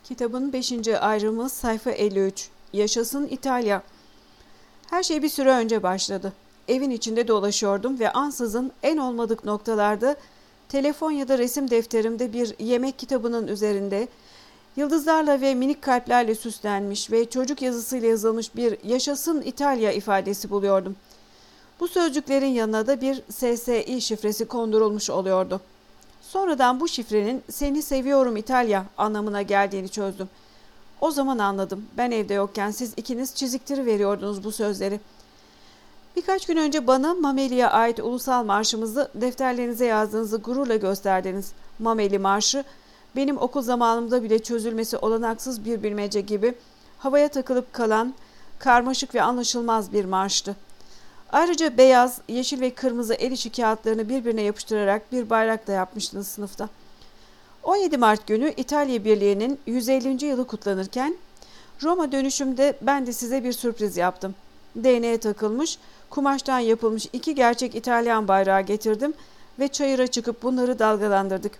Kitabın 5. ayrımı sayfa 53. Yaşasın İtalya. Her şey bir süre önce başladı. Evin içinde dolaşıyordum ve ansızın en olmadık noktalarda telefon ya da resim defterimde bir yemek kitabının üzerinde yıldızlarla ve minik kalplerle süslenmiş ve çocuk yazısıyla yazılmış bir "Yaşasın İtalya" ifadesi buluyordum. Bu sözcüklerin yanına da bir SSİ şifresi kondurulmuş oluyordu. Sonradan bu şifrenin "Seni seviyorum İtalya" anlamına geldiğini çözdüm. O zaman anladım. Ben evde yokken siz ikiniz çiziktiriverdiniz bu sözleri. Birkaç gün önce bana Mameli'ye ait ulusal marşımızı defterlerinize yazdığınızı gururla gösterdiniz. Mameli Marşı, benim okul zamanımda bile çözülmesi olanaksız bir bilmece gibi havaya takılıp kalan, karmaşık ve anlaşılmaz bir marştı. Ayrıca beyaz, yeşil ve kırmızı el işi kağıtlarını birbirine yapıştırarak bir bayrak da yapmıştınız sınıfta. 17 Mart günü İtalya Birliği'nin 150. yılı kutlanırken Roma dönüşümde ben de size bir sürpriz yaptım. DNA'ya takılmış, kumaştan yapılmış 2 gerçek İtalyan bayrağı getirdim ve çayıra çıkıp bunları dalgalandırdık.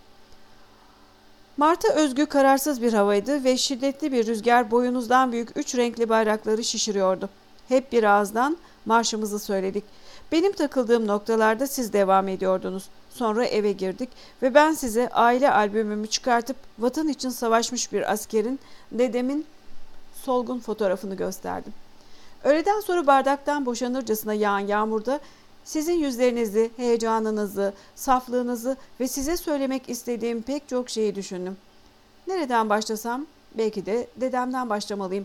Mart'a özgü kararsız bir havaydı ve şiddetli bir rüzgar boyunuzdan büyük 3 renkli bayrakları şişiriyordu. Hep bir ağızdan marşımızı söyledik. Benim takıldığım noktalarda siz devam ediyordunuz. Sonra eve girdik ve ben size aile albümümü çıkartıp vatan için savaşmış bir askerin, dedemin solgun fotoğrafını gösterdim. Öğleden sonra bardaktan boşanırcasına yağan yağmurda sizin yüzlerinizi, heyecanınızı, saflığınızı ve size söylemek istediğim pek çok şeyi düşündüm. Nereden başlasam? Belki de dedemden başlamalıyım.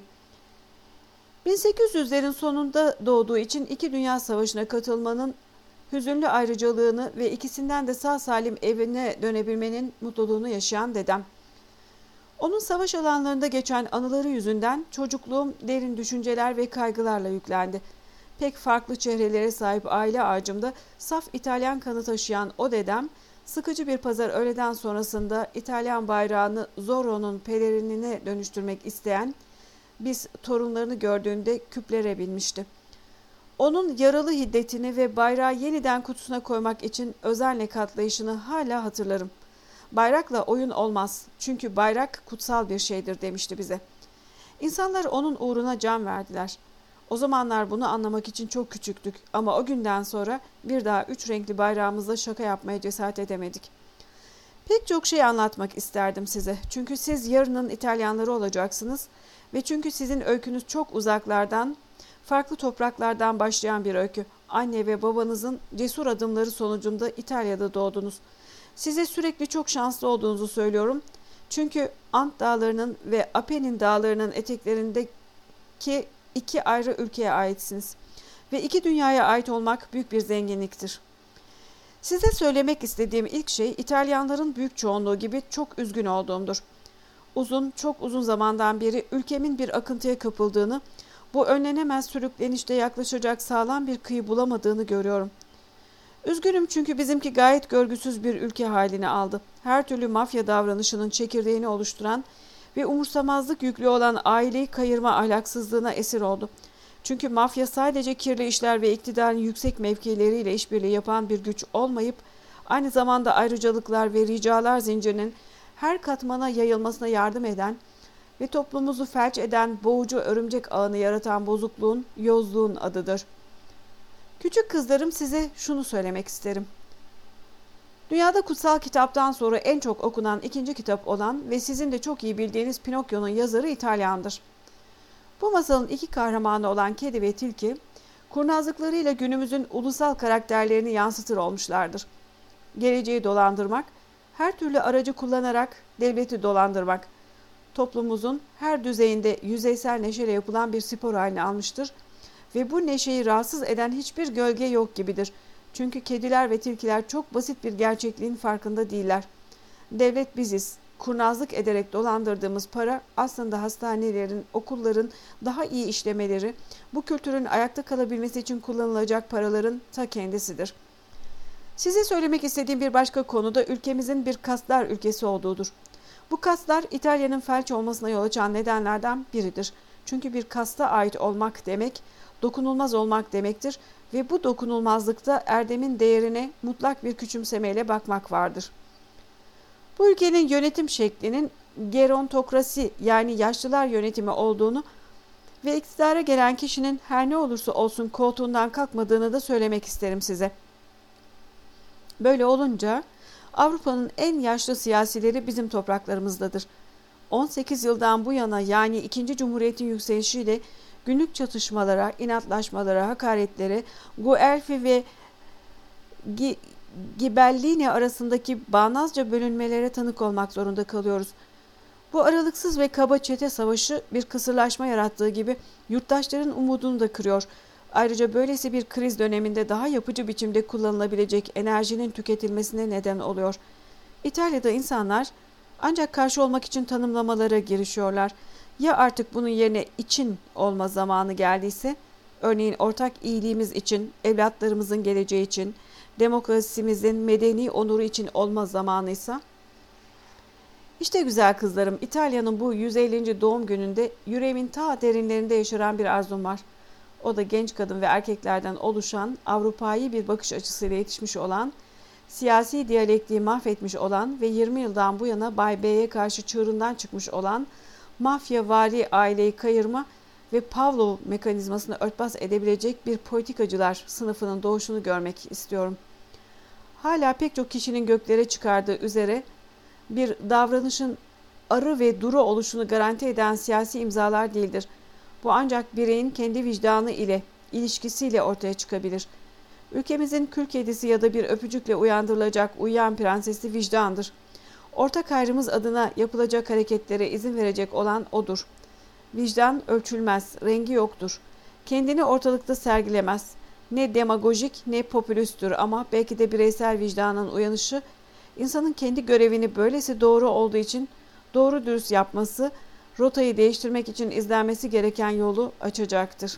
1800'lerin sonunda doğduğu için 2 Dünya Savaşı'na katılmanın hüzünlü ayrıcalığını ve ikisinden de sağ salim evine dönebilmenin mutluluğunu yaşayan dedem. Onun savaş alanlarında geçen anıları yüzünden çocukluğum derin düşünceler ve kaygılarla yüklendi. Pek farklı çehrelere sahip aile ağacımda saf İtalyan kanı taşıyan o dedem, sıkıcı bir pazar öğleden sonrasında İtalyan bayrağını Zorro'nun pelerinine dönüştürmek isteyen biz torunlarını gördüğünde küplere binmişti. Onun yaralı hiddetini ve bayrağı yeniden kutusuna koymak için özenle katlayışını hala hatırlarım. Bayrakla oyun olmaz çünkü bayrak kutsal bir şeydir demişti bize. İnsanlar onun uğruna can verdiler. O zamanlar bunu anlamak için çok küçüktük ama o günden sonra bir daha 3 renkli bayrağımızla şaka yapmaya cesaret edemedik. Pek çok şey anlatmak isterdim size çünkü siz yarının İtalyanları olacaksınız ve çünkü sizin öykünüz çok uzaklardan, farklı topraklardan başlayan bir öykü. Anne ve babanızın cesur adımları sonucunda İtalya'da doğdunuz. Size sürekli çok şanslı olduğunuzu söylüyorum. Çünkü Ant Dağları'nın ve Apennin Dağları'nın eteklerindeki 2 ayrı ülkeye aitsiniz. Ve 2 dünyaya ait olmak büyük bir zenginliktir. Size söylemek istediğim ilk şey İtalyanların büyük çoğunluğu gibi çok üzgün olduğumdur. Çok uzun zamandan beri ülkemin bir akıntıya kapıldığını, bu önlenemez sürüklenişte yaklaşacak sağlam bir kıyı bulamadığını görüyorum. Üzgünüm çünkü bizimki gayet görgüsüz bir ülke halini aldı. Her türlü mafya davranışının çekirdeğini oluşturan ve umursamazlık yüklü olan aileyi kayırma ahlaksızlığına esir oldu. Çünkü mafya sadece kirli işler ve iktidarın yüksek mevkileriyle işbirliği yapan bir güç olmayıp, aynı zamanda ayrıcalıklar ve ricalar zincirinin her katmana yayılmasına yardım eden ve toplumumuzu felç eden boğucu örümcek ağını yaratan bozukluğun, yozluğun adıdır. Küçük kızlarım, size şunu söylemek isterim. Dünyada kutsal kitaptan sonra en çok okunan 2. kitap olan ve sizin de çok iyi bildiğiniz Pinokyo'nun yazarı İtalyandır. Bu masalın 2 kahramanı olan kedi ve tilki, kurnazlıklarıyla günümüzün ulusal karakterlerini yansıtır olmuşlardır. Geleceği dolandırmak, her türlü aracı kullanarak devleti dolandırmak, toplumumuzun her düzeyinde yüzeysel neşeyle yapılan bir spor haline almıştır ve bu neşeyi rahatsız eden hiçbir gölge yok gibidir. Çünkü kediler ve tilkiler çok basit bir gerçekliğin farkında değiller. Devlet biziz. Kurnazlık ederek dolandırdığımız para aslında hastanelerin, okulların daha iyi işlemeleri, bu kültürün ayakta kalabilmesi için kullanılacak paraların ta kendisidir. Size söylemek istediğim bir başka konu da ülkemizin bir kastlar ülkesi olduğudur. Bu kastlar İtalya'nın felç olmasına yol açan nedenlerden biridir. Çünkü bir kasta ait olmak demek, dokunulmaz olmak demektir ve bu dokunulmazlıkta erdemin değerine mutlak bir küçümsemeyle bakmak vardır. Bu ülkenin yönetim şeklinin gerontokrasi yani yaşlılar yönetimi olduğunu ve iktidara gelen kişinin her ne olursa olsun koltuğundan kalkmadığını da söylemek isterim size. Böyle olunca Avrupa'nın en yaşlı siyasileri bizim topraklarımızdadır. 18 yıldan bu yana yani 2. Cumhuriyet'in yükselişiyle günlük çatışmalara, inatlaşmalara, hakaretlere, Guelfi ve Ghibellini arasındaki bağnazca bölünmelere tanık olmak zorunda kalıyoruz. Bu aralıksız ve kaba çete savaşı bir kısırlaşma yarattığı gibi yurttaşların umudunu da kırıyor. Ayrıca böylesi bir kriz döneminde daha yapıcı biçimde kullanılabilecek enerjinin tüketilmesine neden oluyor. İtalya'da insanlar ancak karşı olmak için tanımlamalara girişiyorlar. Ya artık bunun yerine için olma zamanı geldiyse, örneğin ortak iyiliğimiz için, evlatlarımızın geleceği için, demokrasimizin medeni onuru için olma zamanıysa? İşte güzel kızlarım, İtalya'nın bu 150. doğum gününde yüreğimin ta derinlerinde yaşaran bir arzum var. O da genç kadın ve erkeklerden oluşan, Avrupa'yı bir bakış açısıyla yetişmiş olan, siyasi diyalektiği mahvetmiş olan ve 20 yıldan bu yana Bay B'ye karşı çığırından çıkmış olan mafyavari aileyi kayırma ve Pavlov mekanizmasını örtbas edebilecek bir politikacılar sınıfının doğuşunu görmek istiyorum. Hala pek çok kişinin göklere çıkardığı üzere bir davranışın arı ve duru oluşunu garanti eden siyasi imzalar değildir. Bu ancak bireyin kendi vicdanı ile, ilişkisiyle ortaya çıkabilir. Ülkemizin kül kedisi ya da bir öpücükle uyandırılacak uyuyan prensesi vicdandır. Ortak hayrımız adına yapılacak hareketlere izin verecek olan odur. Vicdan ölçülmez, rengi yoktur. Kendini ortalıkta sergilemez. Ne demagojik ne popülüsttür ama belki de bireysel vicdanın uyanışı, insanın kendi görevini böylesi doğru olduğu için doğru dürüst yapması, rotayı değiştirmek için izlenmesi gereken yolu açacaktır.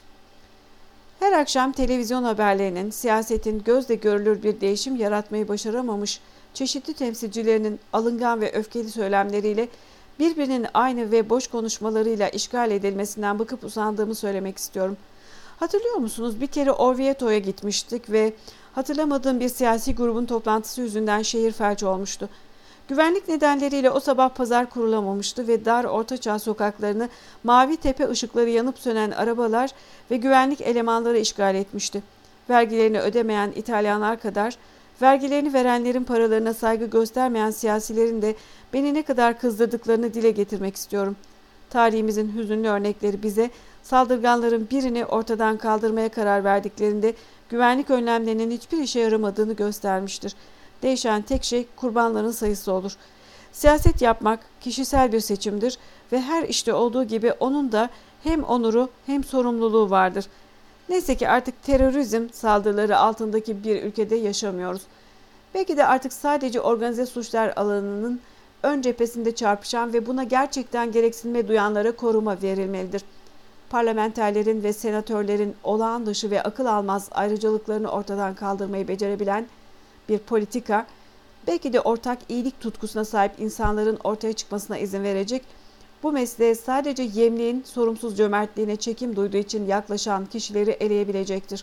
Her akşam televizyon haberlerinin, siyasetin gözle görülür bir değişim yaratmayı başaramamış çeşitli temsilcilerinin alıngan ve öfkeli söylemleriyle birbirinin aynı ve boş konuşmalarıyla işgal edilmesinden bıkıp usandığımı söylemek istiyorum. Hatırlıyor musunuz? Bir kere Orvieto'ya gitmiştik ve hatırlamadığım bir siyasi grubun toplantısı yüzünden şehir felç olmuştu. Güvenlik nedenleriyle o sabah pazar kurulamamıştı ve dar ortaçağ sokaklarını mavi tepe ışıkları yanıp sönen arabalar ve güvenlik elemanları işgal etmişti. Vergilerini ödemeyen İtalyanlar kadar vergilerini verenlerin paralarına saygı göstermeyen siyasilerin de beni ne kadar kızdırdıklarını dile getirmek istiyorum. Tarihimizin hüzünlü örnekleri bize saldırganların birini ortadan kaldırmaya karar verdiklerinde güvenlik önlemlerinin hiçbir işe yaramadığını göstermiştir. Değişen tek şey kurbanların sayısı olur. Siyaset yapmak kişisel bir seçimdir ve her işte olduğu gibi onun da hem onuru hem sorumluluğu vardır. Neyse ki artık terörizm saldırıları altındaki bir ülkede yaşamıyoruz. Belki de artık sadece organize suçlar alanının ön cephesinde çarpışan ve buna gerçekten gereksinme duyanlara koruma verilmelidir. Parlamenterlerin ve senatörlerin olağan dışı ve akıl almaz ayrıcalıklarını ortadan kaldırmayı becerebilen bir politika, belki de ortak iyilik tutkusuna sahip insanların ortaya çıkmasına izin verecek, bu mesleğe sadece yemliğin sorumsuz cömertliğine çekim duyduğu için yaklaşan kişileri eleyebilecektir.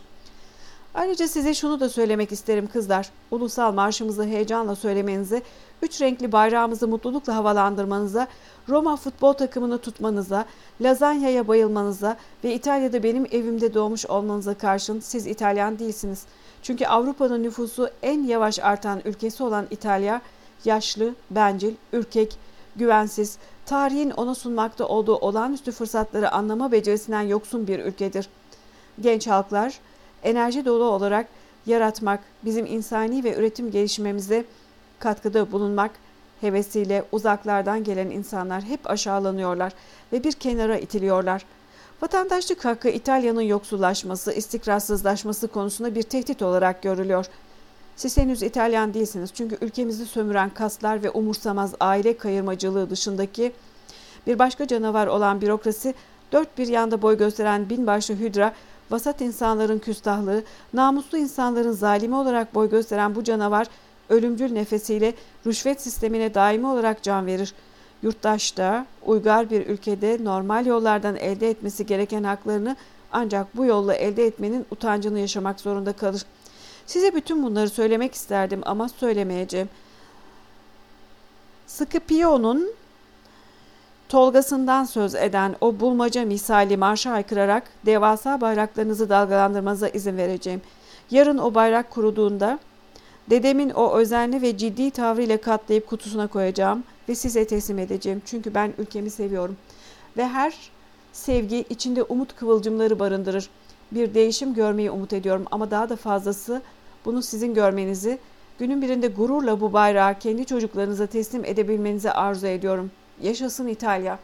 Ayrıca size şunu da söylemek isterim kızlar, ulusal marşımızı heyecanla söylemenize, 3 renkli bayrağımızı mutlulukla havalandırmanıza, Roma futbol takımını tutmanıza, lazanyaya bayılmanıza ve İtalya'da benim evimde doğmuş olmanıza karşın siz İtalyan değilsiniz. Çünkü Avrupa'nın nüfusu en yavaş artan ülkesi olan İtalya, yaşlı, bencil, ürkek, güvensiz, tarihin ona sunmakta olduğu olağanüstü fırsatları anlama becerisinden yoksun bir ülkedir. Genç halklar, enerji dolu olarak yaratmak, bizim insani ve üretim gelişmemize katkıda bulunmak hevesiyle uzaklardan gelen insanlar hep aşağılanıyorlar ve bir kenara itiliyorlar. Vatandaşlık hakkı İtalya'nın yoksullaşması, istikrarsızlaşması konusunda bir tehdit olarak görülüyor. Siz henüz İtalyan değilsiniz çünkü ülkemizi sömüren kaslar ve umursamaz aile kayırmacılığı dışındaki bir başka canavar olan bürokrasi, dört bir yanda boy gösteren binbaşı hüdra, vasat insanların küstahlığı, namuslu insanların zalimi olarak boy gösteren bu canavar, ölümcül nefesiyle rüşvet sistemine daimi olarak can verir. Yurttaş da uygar bir ülkede normal yollardan elde etmesi gereken haklarını ancak bu yolla elde etmenin utancını yaşamak zorunda kalır. Size bütün bunları söylemek isterdim ama söylemeyeceğim. Scipio'nun tolgasından söz eden o bulmaca misali marşı haykırarak devasa bayraklarınızı dalgalandırmanıza izin vereceğim. Yarın o bayrak kuruduğunda dedemin o özenli ve ciddi tavrıyla katlayıp kutusuna koyacağım ve size teslim edeceğim. Çünkü ben ülkemi seviyorum. Ve her sevgi içinde umut kıvılcımları barındırır. Bir değişim görmeyi umut ediyorum ama daha da fazlası bunu sizin görmenizi, günün birinde gururla bu bayrağı kendi çocuklarınıza teslim edebilmenizi arzu ediyorum. Yaşasın İtalya.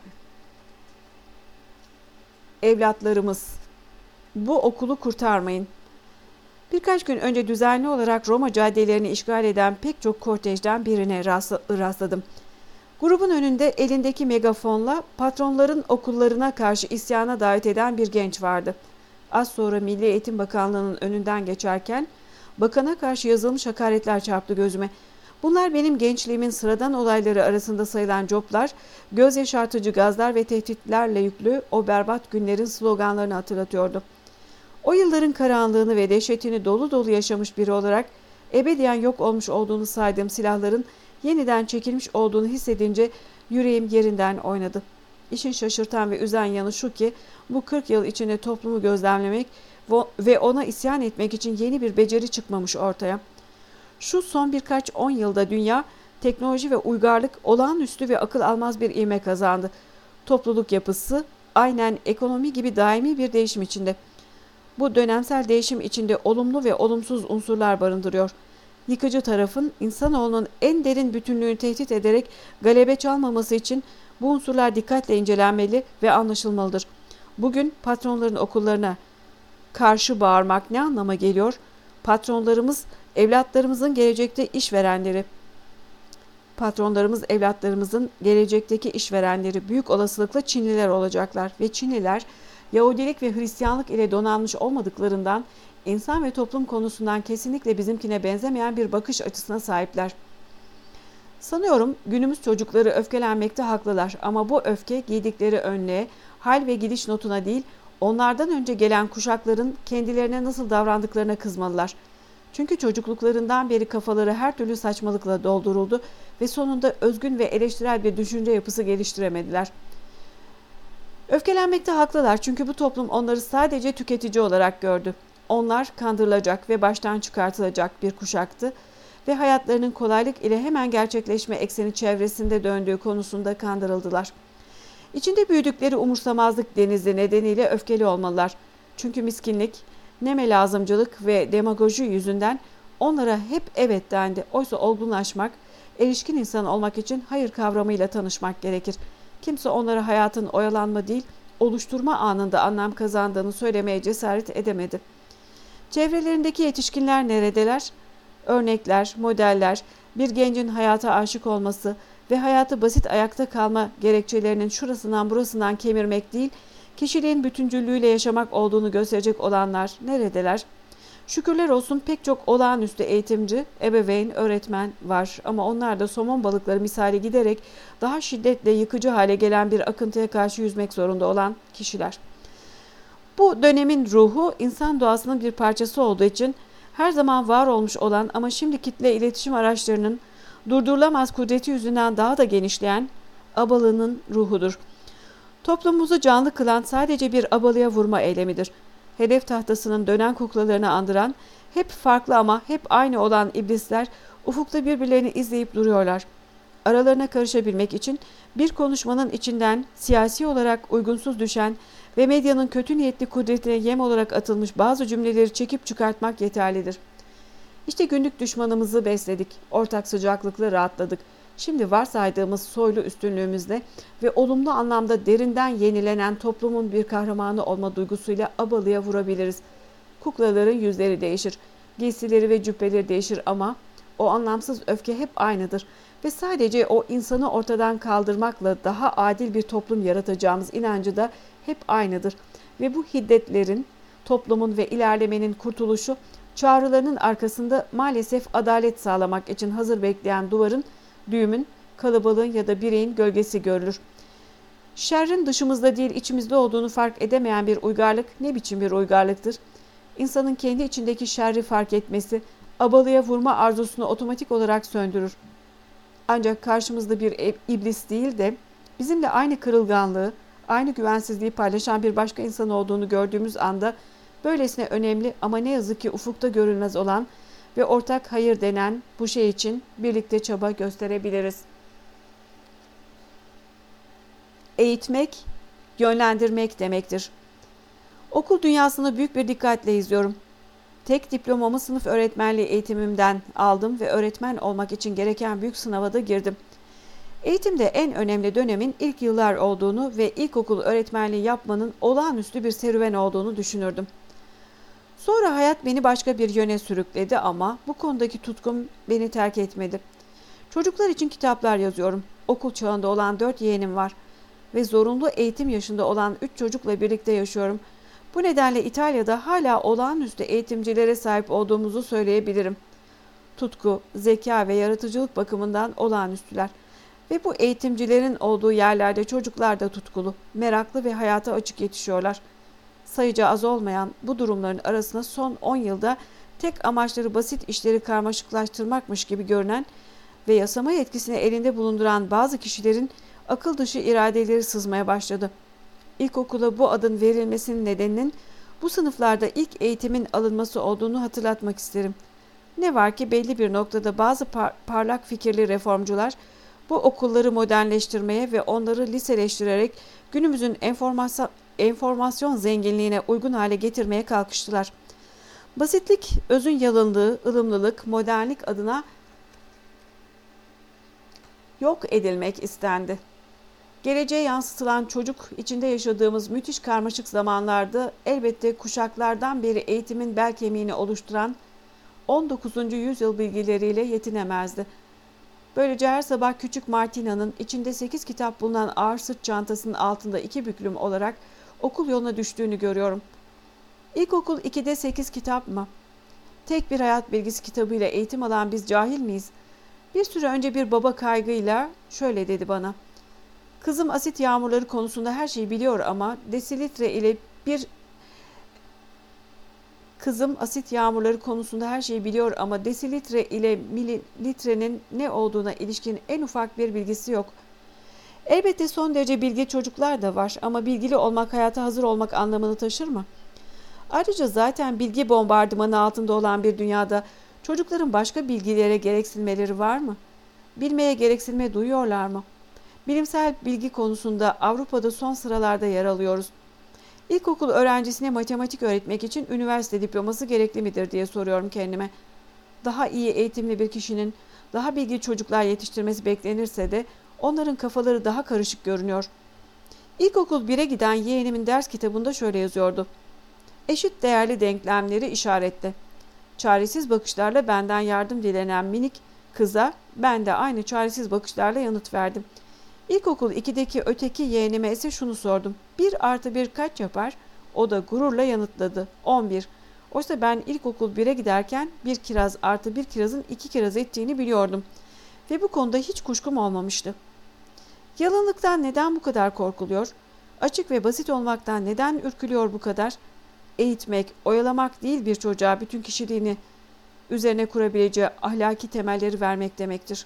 Evlatlarımız, bu okulu kurtarmayın. Birkaç gün önce düzenli olarak Roma caddelerini işgal eden pek çok kortejden birine rastladım. Grubun önünde elindeki megafonla patronların okullarına karşı isyana davet eden bir genç vardı. Az sonra Milli Eğitim Bakanlığı'nın önünden geçerken bakana karşı yazılmış hakaretler çarptı gözüme. Bunlar benim gençliğimin sıradan olayları arasında sayılan coplar, göz yaşartıcı gazlar ve tehditlerle yüklü o berbat günlerin sloganlarını hatırlatıyordu. O yılların karanlığını ve dehşetini dolu dolu yaşamış biri olarak ebediyen yok olmuş olduğunu saydığım silahların yeniden çekilmiş olduğunu hissedince yüreğim yerinden oynadı. İşin şaşırtan ve üzen yanı şu ki bu 40 yıl içinde toplumu gözlemlemek ve ona isyan etmek için yeni bir beceri çıkmamış ortaya. Şu son birkaç 10 yılda dünya, teknoloji ve uygarlık olağanüstü ve akıl almaz bir ivme kazandı. Topluluk yapısı aynen ekonomi gibi daimi bir değişim içinde. Bu dönemsel değişim içinde olumlu ve olumsuz unsurlar barındırıyor. Yıkıcı tarafın insanoğlunun en derin bütünlüğünü tehdit ederek galebe çalmaması için bu unsurlar dikkatle incelenmeli ve anlaşılmalıdır. Bugün patronların okullarına karşı bağırmak ne anlama geliyor? Patronlarımız evlatlarımızın gelecekte işverenleri. Patronlarımız evlatlarımızın gelecekteki işverenleri büyük olasılıkla Çinliler olacaklar ve Çinliler Yahudilik ve Hristiyanlık ile donanmış olmadıklarından insan ve toplum konusundan kesinlikle bizimkine benzemeyen bir bakış açısına sahipler. Sanıyorum günümüz çocukları öfkelenmekte haklılar ama bu öfke giydikleri önlüğe, hal ve gidiş notuna değil, onlardan önce gelen kuşakların kendilerine nasıl davrandıklarına kızmalılar. Çünkü çocukluklarından beri kafaları her türlü saçmalıkla dolduruldu ve sonunda özgün ve eleştirel bir düşünce yapısı geliştiremediler. Öfkelenmekte haklılar çünkü bu toplum onları sadece tüketici olarak gördü. Onlar kandırılacak ve baştan çıkartılacak bir kuşaktı ve hayatlarının kolaylık ile hemen gerçekleşme ekseni çevresinde döndüğü konusunda kandırıldılar. İçinde büyüdükleri umursamazlık denizi nedeniyle öfkeli olmalılar. Çünkü miskinlik, neme lazımcılık ve demagoji yüzünden onlara hep evet dendi. Oysa olgunlaşmak, erişkin insan olmak için hayır kavramıyla tanışmak gerekir. Kimse onlara hayatın oyalanma değil, oluşturma anında anlam kazandığını söylemeye cesaret edemedi. Çevrelerindeki yetişkinler neredeler? Örnekler, modeller, bir gencin hayata aşık olması ve hayatı basit ayakta kalma gerekçelerinin şurasından burasından kemirmek değil, kişiliğin bütüncüllüğüyle yaşamak olduğunu gösterecek olanlar neredeler? Şükürler olsun pek çok olağanüstü eğitimci, ebeveyn, öğretmen var ama onlar da somon balıkları misali giderek daha şiddetle yıkıcı hale gelen bir akıntıya karşı yüzmek zorunda olan kişiler. Bu dönemin ruhu insan doğasının bir parçası olduğu için her zaman var olmuş olan ama şimdi kitle iletişim araçlarının durdurulamaz kudreti yüzünden daha da genişleyen abalığının ruhudur. Toplumumuzu canlı kılan sadece bir abalıya vurma eylemidir. Hedef tahtasının dönen kuklalarını andıran, hep farklı ama hep aynı olan iblisler ufukta birbirlerini izleyip duruyorlar. Aralarına karışabilmek için bir konuşmanın içinden siyasi olarak uygunsuz düşen ve medyanın kötü niyetli kudretine yem olarak atılmış bazı cümleleri çekip çıkartmak yeterlidir. İşte günlük düşmanımızı besledik, ortak sıcaklıkla rahatladık. Şimdi varsaydığımız soylu üstünlüğümüzle ve olumlu anlamda derinden yenilenen toplumun bir kahramanı olma duygusuyla abalıya vurabiliriz. Kuklaların yüzleri değişir, giysileri ve cübbeleri değişir ama o anlamsız öfke hep aynıdır ve sadece o insanı ortadan kaldırmakla daha adil bir toplum yaratacağımız inancı da hep aynıdır. Ve bu hiddetlerin, toplumun ve ilerlemenin kurtuluşu çağrılarının arkasında maalesef adalet sağlamak için hazır bekleyen duvarın, düğümün, kalabalığın ya da bireyin gölgesi görülür. Şerrin dışımızda değil içimizde olduğunu fark edemeyen bir uygarlık ne biçim bir uygarlıktır? İnsanın kendi içindeki şerri fark etmesi, abalıya vurma arzusunu otomatik olarak söndürür. Ancak karşımızda bir iblis değil de Bizimle aynı kırılganlığı, aynı güvensizliği paylaşan bir başka insan olduğunu gördüğümüz anda böylesine önemli ama ne yazık ki ufukta görünmez olan ve ortak hayır denen bu şey için birlikte çaba gösterebiliriz. Eğitmek, yönlendirmek demektir. Okul dünyasını büyük bir dikkatle izliyorum. Tek diplomamı sınıf öğretmenliği eğitimimden aldım ve öğretmen olmak için gereken büyük sınava da girdim. Eğitimde en önemli dönemin ilk yıllar olduğunu ve ilkokul öğretmenliği yapmanın olağanüstü bir serüven olduğunu düşünürdüm. Sonra hayat beni başka bir yöne sürükledi ama bu konudaki tutkum beni terk etmedi. Çocuklar için kitaplar yazıyorum. Okul çağında olan 4 yeğenim var ve zorunlu eğitim yaşında olan 3 çocukla birlikte yaşıyorum. Bu nedenle İtalya'da hala olağanüstü eğitimcilere sahip olduğumuzu söyleyebilirim. Tutku, zeka ve yaratıcılık bakımından olağanüstüler. Ve bu eğitimcilerin olduğu yerlerde çocuklar da tutkulu, meraklı ve hayata açık yetişiyorlar. Sayıca az olmayan bu durumların arasında son 10 yılda tek amaçları basit işleri karmaşıklaştırmakmış gibi görünen ve yasama yetkisini elinde bulunduran bazı kişilerin akıl dışı iradeleri sızmaya başladı. İlkokula bu adın verilmesinin nedeninin bu sınıflarda ilk eğitimin alınması olduğunu hatırlatmak isterim. Ne var ki belli bir noktada bazı parlak fikirli reformcular bu okulları modernleştirmeye ve onları liseleştirerek günümüzün enformasyon zenginliğine uygun hale getirmeye kalkıştılar. Basitlik, özün yalınlığı, ılımlılık, modernlik adına yok edilmek istendi. Geleceğe yansıtılan çocuk içinde yaşadığımız müthiş karmaşık zamanlarda elbette kuşaklardan beri eğitimin bel kemiğini oluşturan 19. yüzyıl bilgileriyle yetinemezdi. Böylece her sabah küçük Martina'nın içinde 8 kitap bulunan ağır sırt çantasının altında 2 büklüm olarak okul yoluna düştüğünü görüyorum. İlkokul 2'de 8 kitap mı? Tek bir hayat bilgisi kitabıyla eğitim alan biz cahil miyiz? Bir süre önce bir baba kaygıyla şöyle dedi bana. Kızım asit yağmurları konusunda her şeyi biliyor ama desilitre ile mililitrenin ne olduğuna ilişkin en ufak bir bilgisi yok. Elbette son derece bilgi çocuklar da var ama bilgili olmak hayata hazır olmak anlamını taşır mı? Ayrıca zaten bilgi bombardımanı altında olan bir dünyada çocukların başka bilgilere gereksinmeleri var mı? Bilmeye gereksinme duyuyorlar mı? Bilimsel bilgi konusunda Avrupa'da son sıralarda yer alıyoruz. İlkokul öğrencisine matematik öğretmek için üniversite diploması gerekli midir diye soruyorum kendime. Daha iyi eğitimli bir kişinin daha bilgi çocuklar yetiştirmesi beklenirse de onların kafaları daha karışık görünüyor. İlkokul 1'e giden yeğenimin ders kitabında şöyle yazıyordu. Eşit değerli denklemleri işaretle. Çaresiz bakışlarla benden yardım dilenen minik kıza ben de aynı çaresiz bakışlarla yanıt verdim. İlkokul 2'deki öteki yeğenime ise şunu sordum. 1 + 1 kaç yapar? O da gururla yanıtladı. 11. Oysa ben ilkokul 1'e giderken 1 kiraz + 1 kirazın 2 kiraz ettiğini biliyordum. Ve bu konuda hiç kuşkum olmamıştı. Yalınlıktan neden bu kadar korkuluyor? Açık ve basit olmaktan neden ürkülüyor bu kadar? Eğitmek, oyalamak değil bir çocuğa bütün kişiliğini üzerine kurabileceği ahlaki temelleri vermek demektir.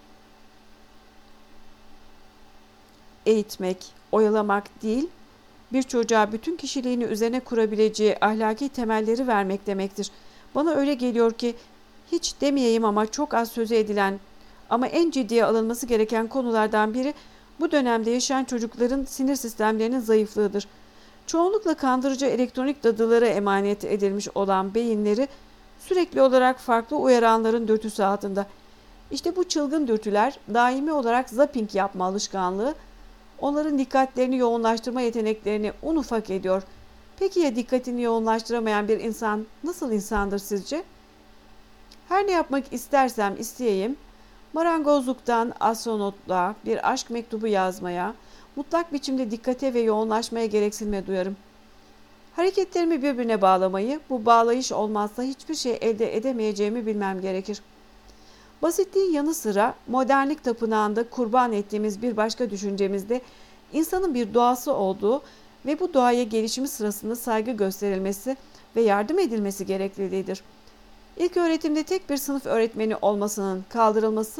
Eğitmek, oyalamak değil, bir çocuğa bütün kişiliğini üzerine kurabileceği ahlaki temelleri vermek demektir. Bana öyle geliyor ki hiç demeyeyim ama çok az sözü edilen ama en ciddiye alınması gereken konulardan biri bu dönemde yaşayan çocukların sinir sistemlerinin zayıflığıdır. Çoğunlukla kandırıcı elektronik dadılara emanet edilmiş olan beyinleri sürekli olarak farklı uyaranların dürtüsü altında. İşte bu çılgın dürtüler daimi olarak zapping yapma alışkanlığı onların dikkatlerini yoğunlaştırma yeteneklerini un ufak ediyor. Peki ya dikkatini yoğunlaştıramayan bir insan nasıl insandır sizce? Her ne yapmak istersem isteyeyim, marangozluktan astronotluğa bir aşk mektubu yazmaya, mutlak biçimde dikkate ve yoğunlaşmaya gereksinme duyarım. Hareketlerimi birbirine bağlamayı, bu bağlayış olmazsa hiçbir şey elde edemeyeceğimi bilmem gerekir. Basitliğin yanı sıra modernlik tapınağında kurban ettiğimiz bir başka düşüncemizde insanın bir doğası olduğu ve bu doğaya gelişimi sırasında saygı gösterilmesi ve yardım edilmesi gerekliliğidir. İlk öğretimde tek bir sınıf öğretmeni olmasının kaldırılması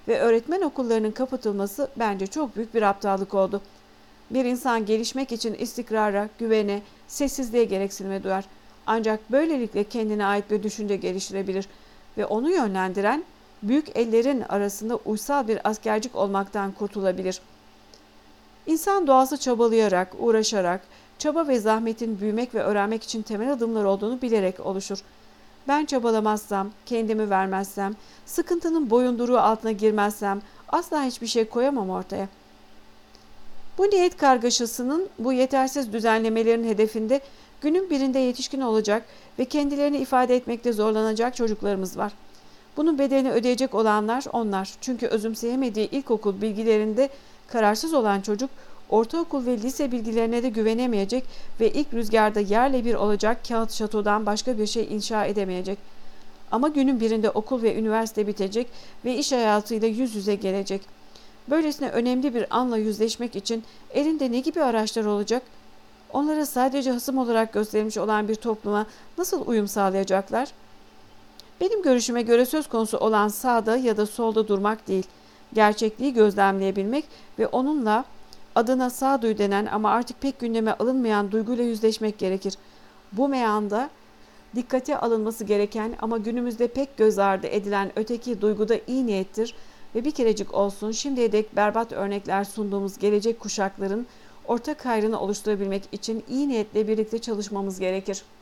ve öğretmen okullarının kapatılması bence çok büyük bir aptallık oldu. Bir insan gelişmek için istikrara, güvene, sessizliğe gereksinime duyar. Ancak böylelikle kendine ait bir düşünce geliştirebilir ve onu yönlendiren büyük ellerin arasında uysal bir askercik olmaktan kurtulabilir. İnsan doğası çabalayarak, uğraşarak, çaba ve zahmetin büyümek ve öğrenmek için temel adımlar olduğunu bilerek oluşur. Ben çabalamazsam, kendimi vermezsem, sıkıntının boyunduruğu altına girmezsem asla hiçbir şey koyamam ortaya. Bu niyet kargaşasının, bu yetersiz düzenlemelerin hedefinde günün birinde yetişkin olacak ve kendilerini ifade etmekte zorlanacak çocuklarımız var. Bunun bedelini ödeyecek olanlar onlar. Çünkü özümseyemediği ilkokul bilgilerinde kararsız olan çocuk, ortaokul ve lise bilgilerine de güvenemeyecek ve ilk rüzgarda yerle bir olacak kağıt şatodan başka bir şey inşa edemeyecek. Ama günün birinde okul ve üniversite bitecek ve iş hayatıyla yüz yüze gelecek. Böylesine önemli bir anla yüzleşmek için elinde ne gibi araçlar olacak? Onlara sadece hasım olarak gösterilmiş olan bir topluma nasıl uyum sağlayacaklar? Benim görüşüme göre söz konusu olan sağda ya da solda durmak değil, gerçekliği gözlemleyebilmek ve onunla adına sağduyu denen ama artık pek gündeme alınmayan duyguyla yüzleşmek gerekir. Bu meyanda dikkate alınması gereken ama günümüzde pek göz ardı edilen öteki duyguda iyi niyettir ve bir kerecik olsun şimdiye dek berbat örnekler sunduğumuz gelecek kuşakların ortak hayrını oluşturabilmek için iyi niyetle birlikte çalışmamız gerekir.